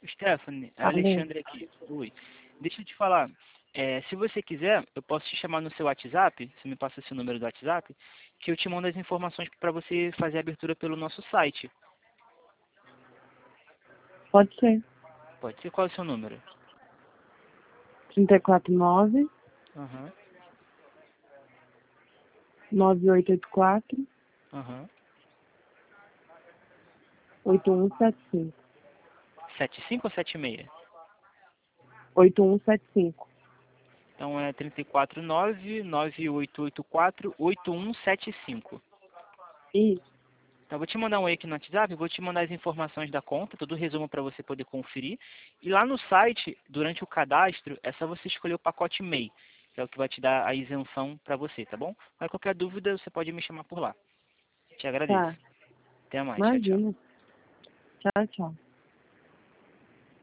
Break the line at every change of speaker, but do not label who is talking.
Stephanie, é
Alô?
Alexandre aqui. Oi. Deixa eu te falar. Se você quiser, eu posso te chamar no seu WhatsApp, você me passa seu número do WhatsApp, que eu te mando as informações para você fazer a abertura pelo nosso site.
Pode ser.
Pode ser. Qual é o seu número?
349
Aham,
9884
aham.
8175.
75 ou 76?
8175.
Então é 349-9884-8175.
Isso.
Então, eu vou te mandar um aqui no WhatsApp, vou te mandar as informações da conta, todo o resumo para você poder conferir. E lá no site, durante o cadastro, é só você escolher o pacote MEI, que é o que vai te dar a isenção para você, tá bom? Mas qualquer dúvida, você pode me chamar por lá. Te agradeço.
Tá.
Até mais. Tchau, tchau.
Imagina. Tchau, tchau.